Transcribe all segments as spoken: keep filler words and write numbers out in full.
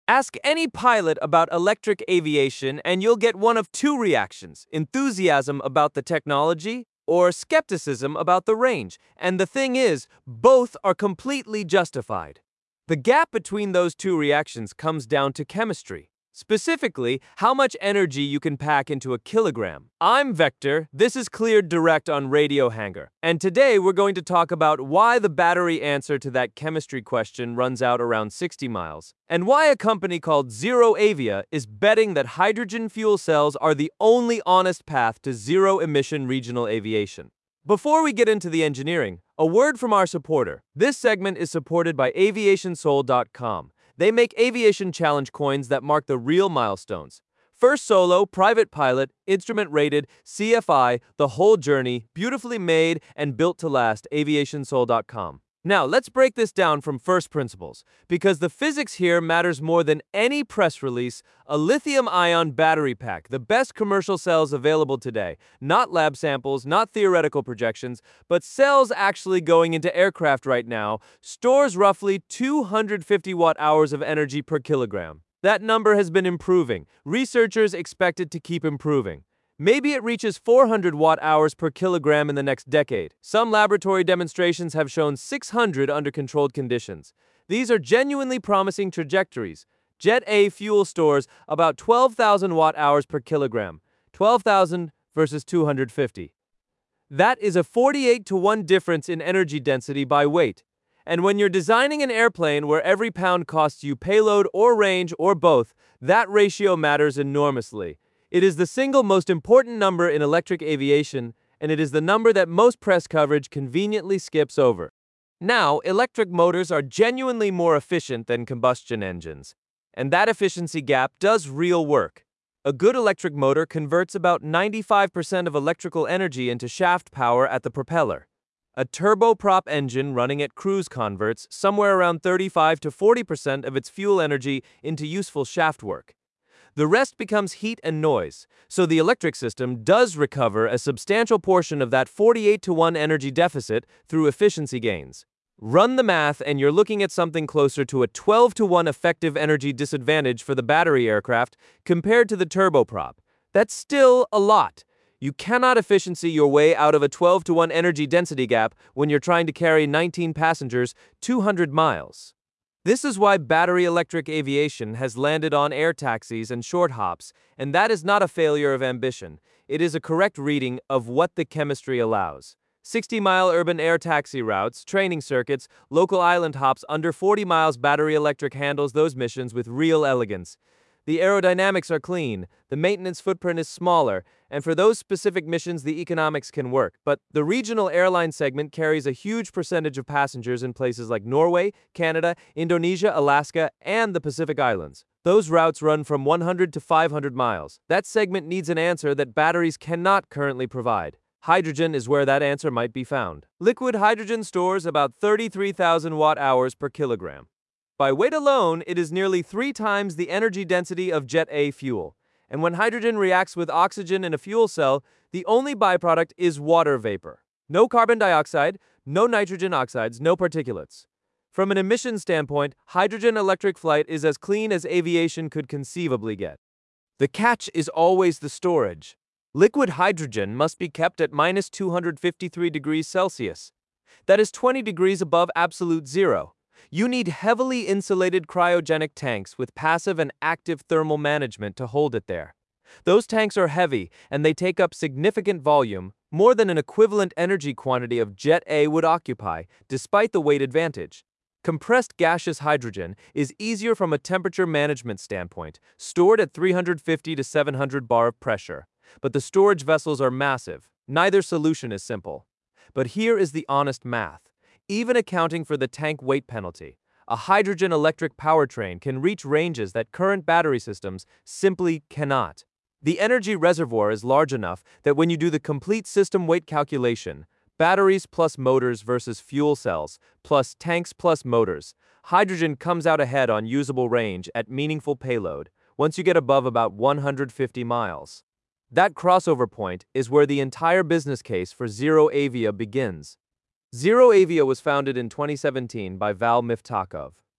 Ask any pilot about electric aviation, and you'll get one of two reactions: enthusiasm about the technology or skepticism about the range. And the thing is, both are completely justified. The gap between those two reactions comes down to chemistry. Specifically, how much energy you can pack into a kilogram. I'm Vector, this is Cleared Direct on Radio Hangar, and today we're going to talk about why the battery answer to that chemistry question runs out around sixty miles, and why a company called ZeroAvia is betting that hydrogen fuel cells are the only honest path to zero-emission regional aviation. Before we get into the engineering, a word from our supporter. This segment is supported by aviation soul dot com. They make aviation challenge coins that mark the real milestones. First solo, private pilot, instrument rated, C F I, the whole journey, beautifully made and built to last, aviation soul dot com. Now, let's break this down from first principles, because the physics here matters more than any press release. A lithium-ion battery pack, the best commercial cells available today, not lab samples, not theoretical projections, but cells actually going into aircraft right now, stores roughly two hundred fifty watt hours of energy per kilogram. That number has been improving. Researchers expect it to keep improving. Maybe it reaches four hundred watt hours per kilogram in the next decade. Some laboratory demonstrations have shown six hundred under controlled conditions. These are genuinely promising trajectories. Jet A fuel stores about twelve thousand watt hours per kilogram. twelve thousand versus two hundred fifty. That is a forty-eight to one difference in energy density by weight. And when you're designing an airplane where every pound costs you payload or range or both, that ratio matters enormously. It is the single most important number in electric aviation, and it is the number that most press coverage conveniently skips over. Now, electric motors are genuinely more efficient than combustion engines, and that efficiency gap does real work. A good electric motor converts about ninety-five percent of electrical energy into shaft power at the propeller. A turboprop engine running at cruise converts somewhere around thirty-five to forty percent of its fuel energy into useful shaft work. The rest becomes heat and noise, so the electric system does recover a substantial portion of that forty-eight to one energy deficit through efficiency gains. Run the math and you're looking at something closer to a twelve to one effective energy disadvantage for the battery aircraft compared to the turboprop. That's still a lot. You cannot efficiency your way out of a twelve to one energy density gap when you're trying to carry nineteen passengers two hundred miles. This is why battery electric aviation has landed on air taxis and short hops, and that is not a failure of ambition. It is a correct reading of what the chemistry allows. sixty mile urban air taxi routes, training circuits, local island hops under forty miles. Battery electric handles those missions with real elegance. The aerodynamics are clean, the maintenance footprint is smaller, and for those specific missions the economics can work. But the regional airline segment carries a huge percentage of passengers in places like Norway, Canada, Indonesia, Alaska, and the Pacific Islands. Those routes run from one hundred to five hundred miles. That segment needs an answer that batteries cannot currently provide. Hydrogen is where that answer might be found. Liquid hydrogen stores about thirty-three thousand watt hours per kilogram. By weight alone, it is nearly three times the energy density of Jet A fuel. And when hydrogen reacts with oxygen in a fuel cell, the only byproduct is water vapor. No carbon dioxide, no nitrogen oxides, no particulates. From an emission standpoint, hydrogen electric flight is as clean as aviation could conceivably get. The catch is always the storage. Liquid hydrogen must be kept at minus two hundred fifty-three degrees Celsius. That is twenty degrees above absolute zero. You need heavily insulated cryogenic tanks with passive and active thermal management to hold it there. Those tanks are heavy, and they take up significant volume, more than an equivalent energy quantity of Jet A would occupy, despite the weight advantage. Compressed gaseous hydrogen is easier from a temperature management standpoint, stored at three hundred fifty to seven hundred bar of pressure. But the storage vessels are massive. Neither solution is simple. But here is the honest math. Even accounting for the tank weight penalty, a hydrogen electric powertrain can reach ranges that current battery systems simply cannot. The energy reservoir is large enough that when you do the complete system weight calculation, batteries plus motors versus fuel cells, plus tanks plus motors, hydrogen comes out ahead on usable range at meaningful payload once you get above about one hundred fifty miles. That crossover point is where the entire business case for ZeroAvia begins. ZeroAvia was founded in twenty seventeen by Val Miftakov.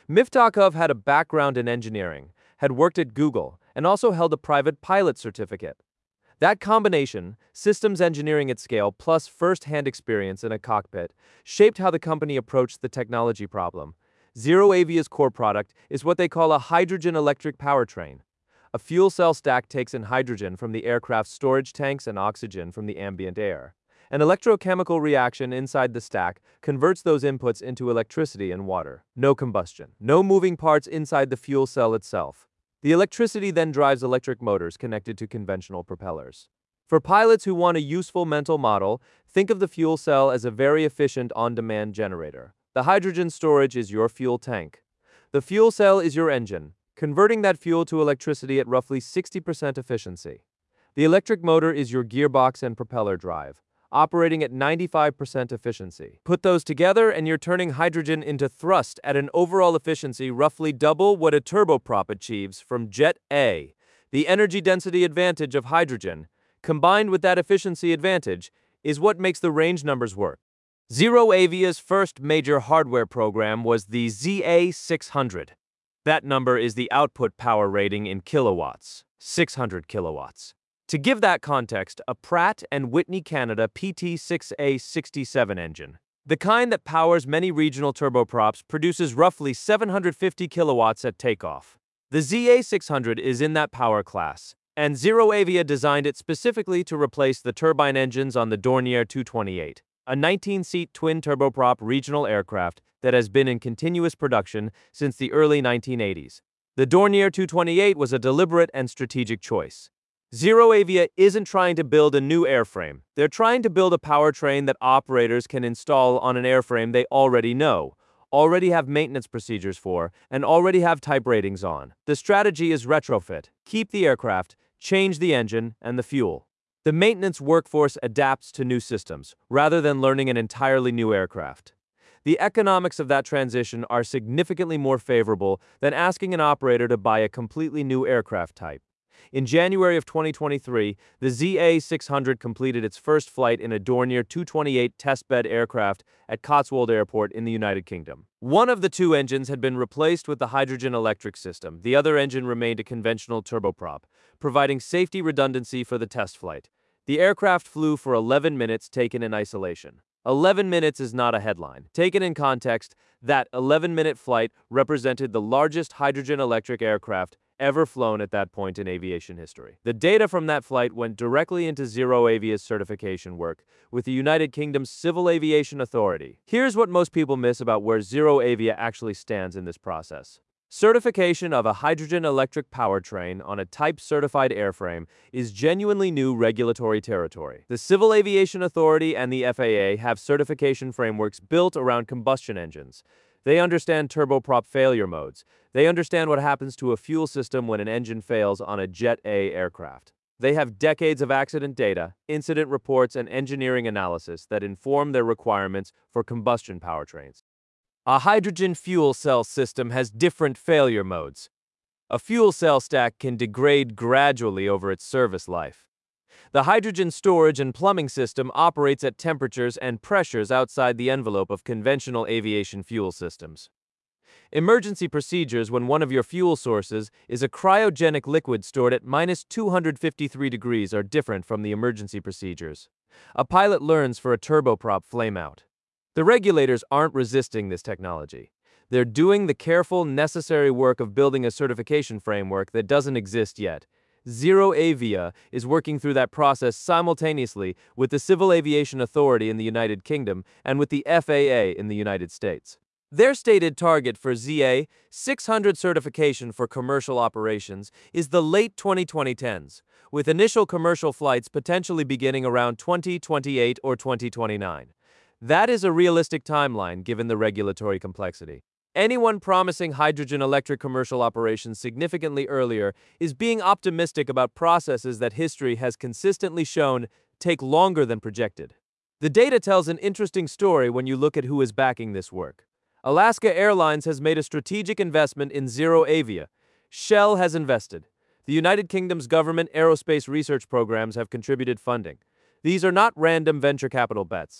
Miftakov had a background in engineering, had worked at Google, and also held a private pilot certificate. That combination, systems engineering at scale plus first-hand experience in a cockpit, shaped how the company approached the technology problem. ZeroAvia's core product is what they call a hydrogen-electric powertrain. A fuel cell stack takes in hydrogen from the aircraft's storage tanks and oxygen from the ambient air. An electrochemical reaction inside the stack converts those inputs into electricity and water. No combustion. No moving parts inside the fuel cell itself. The electricity then drives electric motors connected to conventional propellers. For pilots who want a useful mental model, think of the fuel cell as a very efficient on-demand generator. The hydrogen storage is your fuel tank. The fuel cell is your engine, converting that fuel to electricity at roughly sixty percent efficiency. The electric motor is your gearbox and propeller drive, operating at ninety-five percent efficiency. Put those together and you're turning hydrogen into thrust at an overall efficiency roughly double what a turboprop achieves from Jet A. The energy density advantage of hydrogen, combined with that efficiency advantage, is what makes the range numbers work. ZeroAvia's first major hardware program was the Z A six hundred. That number is the output power rating in kilowatts, six hundred kilowatts. To give that context, a Pratt and Whitney Canada P T six A sixty-seven engine, the kind that powers many regional turboprops, produces roughly seven hundred fifty kilowatts at takeoff. The Z A six hundred is in that power class, and ZeroAvia designed it specifically to replace the turbine engines on the Dornier two twenty-eight, a nineteen-seat twin turboprop regional aircraft that has been in continuous production since the early nineteen eighties. The Dornier two twenty-eight was a deliberate and strategic choice. ZeroAvia isn't trying to build a new airframe. They're trying to build a powertrain that operators can install on an airframe they already know, already have maintenance procedures for, and already have type ratings on. The strategy is retrofit. Keep the aircraft, change the engine and the fuel. The maintenance workforce adapts to new systems, rather than learning an entirely new aircraft. The economics of that transition are significantly more favorable than asking an operator to buy a completely new aircraft type. In January of twenty twenty-three, the Z A six hundred completed its first flight in a Dornier two twenty-eight testbed aircraft at Cotswold Airport in the United Kingdom. One of the two engines had been replaced with the hydrogen electric system. The other engine remained a conventional turboprop, providing safety redundancy for the test flight. The aircraft flew for eleven minutes taken in isolation. eleven minutes is not a headline. Taken in context, that eleven-minute flight represented the largest hydrogen-electric aircraft ever flown at that point in aviation history. The data from that flight went directly into ZeroAvia's certification work with the United Kingdom's Civil Aviation Authority. Here's what most people miss about where ZeroAvia actually stands in this process. Certification of a hydrogen-electric powertrain on a type-certified airframe is genuinely new regulatory territory. The Civil Aviation Authority and the F A A have certification frameworks built around combustion engines. They understand turboprop failure modes. They understand what happens to a fuel system when an engine fails on a Jet A aircraft. They have decades of accident data, incident reports, and engineering analysis that inform their requirements for combustion powertrains. A hydrogen fuel cell system has different failure modes. A fuel cell stack can degrade gradually over its service life. The hydrogen storage and plumbing system operates at temperatures and pressures outside the envelope of conventional aviation fuel systems. Emergency procedures when one of your fuel sources is a cryogenic liquid stored at minus two hundred fifty-three degrees are different from the emergency procedures. A pilot learns for a turboprop flameout. The regulators aren't resisting this technology. They're doing the careful, necessary work of building a certification framework that doesn't exist yet. ZeroAvia is working through that process simultaneously with the Civil Aviation Authority in the United Kingdom and with the F A A in the United States. Their stated target for Z A six hundred certification for commercial operations is the late twenty tens, with initial commercial flights potentially beginning around twenty twenty-eight or twenty twenty-nine. That is a realistic timeline given the regulatory complexity. Anyone promising hydrogen-electric commercial operations significantly earlier is being optimistic about processes that history has consistently shown take longer than projected. The data tells an interesting story when you look at who is backing this work. Alaska Airlines has made a strategic investment in ZeroAvia. Shell has invested. The United Kingdom's government aerospace research programs have contributed funding. These are not random venture capital bets.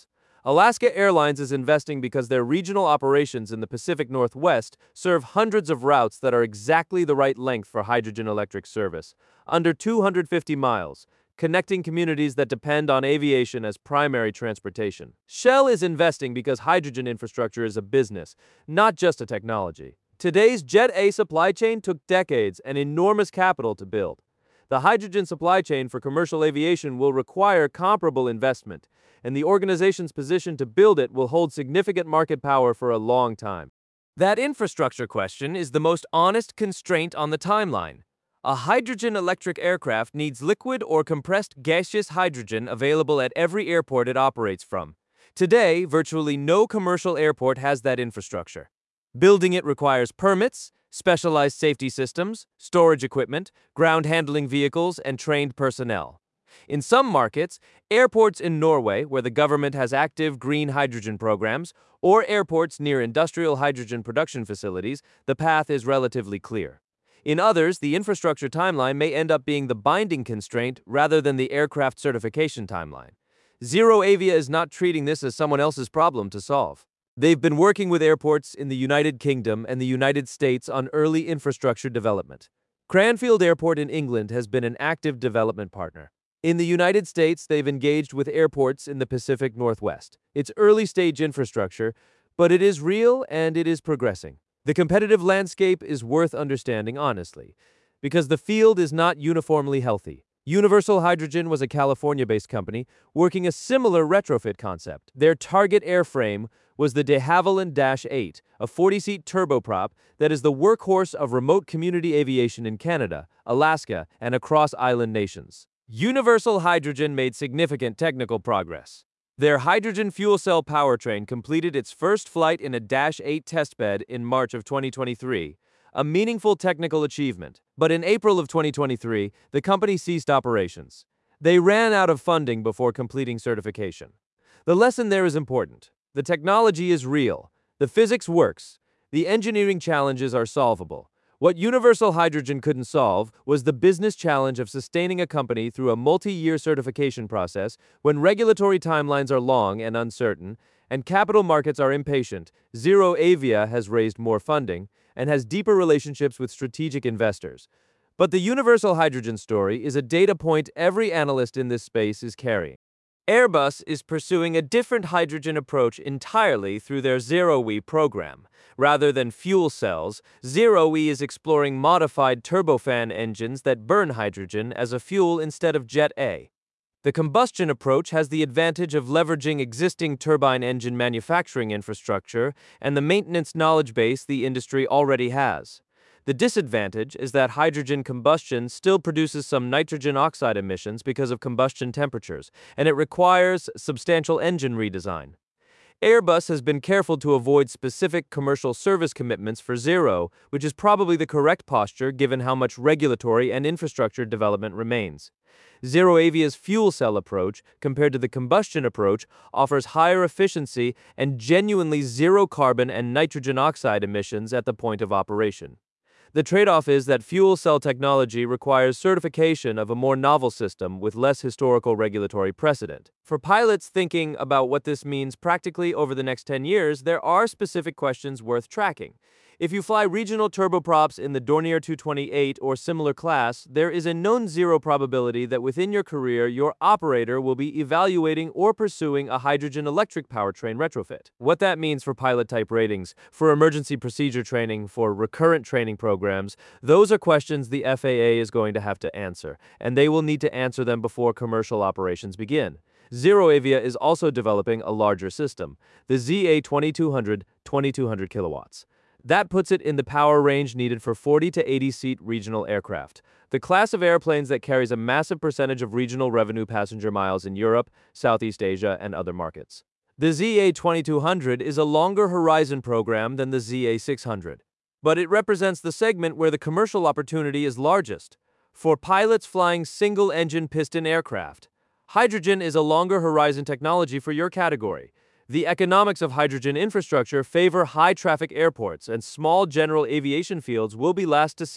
Alaska Airlines is investing because their regional operations in the Pacific Northwest serve hundreds of routes that are exactly the right length for hydrogen electric service, under two hundred fifty miles, connecting communities that depend on aviation as primary transportation. Shell is investing because hydrogen infrastructure is a business, not just a technology. Today's Jet A supply chain took decades and enormous capital to build. The hydrogen supply chain for commercial aviation will require comparable investment, and the organization's position to build it will hold significant market power for a long time. That infrastructure question is the most honest constraint on the timeline. A hydrogen electric aircraft needs liquid or compressed gaseous hydrogen available at every airport it operates from. Today, virtually no commercial airport has that infrastructure. Building it requires permits, specialized safety systems, storage equipment, ground handling vehicles, and trained personnel. In some markets, airports in Norway, where the government has active green hydrogen programs, or airports near industrial hydrogen production facilities, the path is relatively clear. In others, the infrastructure timeline may end up being the binding constraint rather than the aircraft certification timeline. ZeroAvia is not treating this as someone else's problem to solve. They've been working with airports in the United Kingdom and the United States on early infrastructure development. Cranfield Airport in England has been an active development partner. In the United States, they've engaged with airports in the Pacific Northwest. It's early-stage infrastructure, but it is real and it is progressing. The competitive landscape is worth understanding honestly, because the field is not uniformly healthy. Universal Hydrogen was a California-based company working a similar retrofit concept. Their target airframe was the de Havilland Dash eight, a forty-seat turboprop that is the workhorse of remote community aviation in Canada, Alaska, and across island nations. Universal Hydrogen made significant technical progress. Their hydrogen fuel cell powertrain completed its first flight in a Dash eight testbed in March of twenty twenty-three, a meaningful technical achievement. But in April of twenty twenty-three, the company ceased operations. They ran out of funding before completing certification. The lesson there is important. The technology is real. The physics works. The engineering challenges are solvable. What Universal Hydrogen couldn't solve was the business challenge of sustaining a company through a multi-year certification process when regulatory timelines are long and uncertain, and capital markets are impatient. ZeroAvia has raised more funding and has deeper relationships with strategic investors. But the Universal Hydrogen story is a data point every analyst in this space is carrying. Airbus is pursuing a different hydrogen approach entirely through their ZeroE program. Rather than fuel cells, ZeroE is exploring modified turbofan engines that burn hydrogen as a fuel instead of Jet A. The combustion approach has the advantage of leveraging existing turbine engine manufacturing infrastructure and the maintenance knowledge base the industry already has. The disadvantage is that hydrogen combustion still produces some nitrogen oxide emissions because of combustion temperatures, and it requires substantial engine redesign. Airbus has been careful to avoid specific commercial service commitments for Zero, which is probably the correct posture given how much regulatory and infrastructure development remains. ZeroAvia's fuel cell approach, compared to the combustion approach, offers higher efficiency and genuinely zero carbon and nitrogen oxide emissions at the point of operation. The trade-off is that fuel cell technology requires certification of a more novel system with less historical regulatory precedent. For pilots thinking about what this means practically over the next ten years, there are specific questions worth tracking. If you fly regional turboprops in the Dornier two twenty-eight or similar class, there is a known zero probability that within your career, your operator will be evaluating or pursuing a hydrogen electric powertrain retrofit. What that means for pilot type ratings, for emergency procedure training, for recurrent training programs, those are questions the F A A is going to have to answer, and they will need to answer them before commercial operations begin. ZeroAvia is also developing a larger system, the Z A twenty-two hundred, twenty-two hundred kilowatts. That puts it in the power range needed for forty to eighty seat regional aircraft, the class of airplanes that carries a massive percentage of regional revenue passenger miles in Europe, Southeast Asia, and other markets. The Z A twenty-two hundred is a longer horizon program than the Z A six hundred, but it represents the segment where the commercial opportunity is largest. For pilots flying single-engine piston aircraft, hydrogen is a longer horizon technology for your category. The economics of hydrogen infrastructure favor high-traffic airports, and small general aviation fields will be last to see it.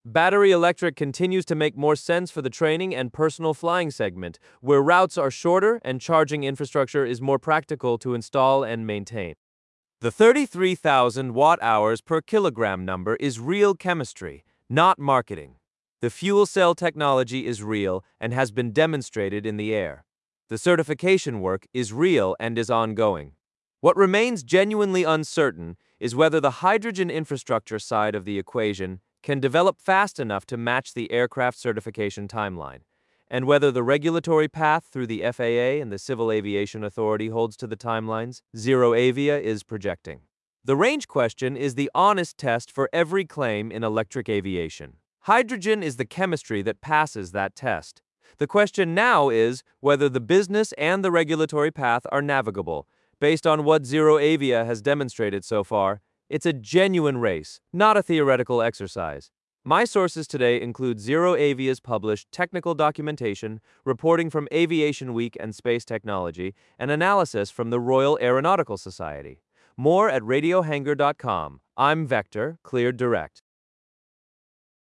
Battery electric continues to make more sense for the training and personal flying segment, where routes are shorter and charging infrastructure is more practical to install and maintain. The thirty-three thousand watt-hours per kilogram number is real chemistry, not marketing. The fuel cell technology is real and has been demonstrated in the air. The certification work is real and is ongoing. What remains genuinely uncertain is whether the hydrogen infrastructure side of the equation can develop fast enough to match the aircraft certification timeline, and whether the regulatory path through the F A A and the Civil Aviation Authority holds to the timelines ZeroAvia is projecting. The range question is the honest test for every claim in electric aviation. Hydrogen is the chemistry that passes that test. The question now is whether the business and the regulatory path are navigable. Based on what ZeroAvia has demonstrated so far, it's a genuine race, not a theoretical exercise. My sources today include ZeroAvia's published technical documentation, reporting from Aviation Week and Space Technology, and analysis from the Royal Aeronautical Society. More at radiohangar dot com. I'm Vector, cleared direct.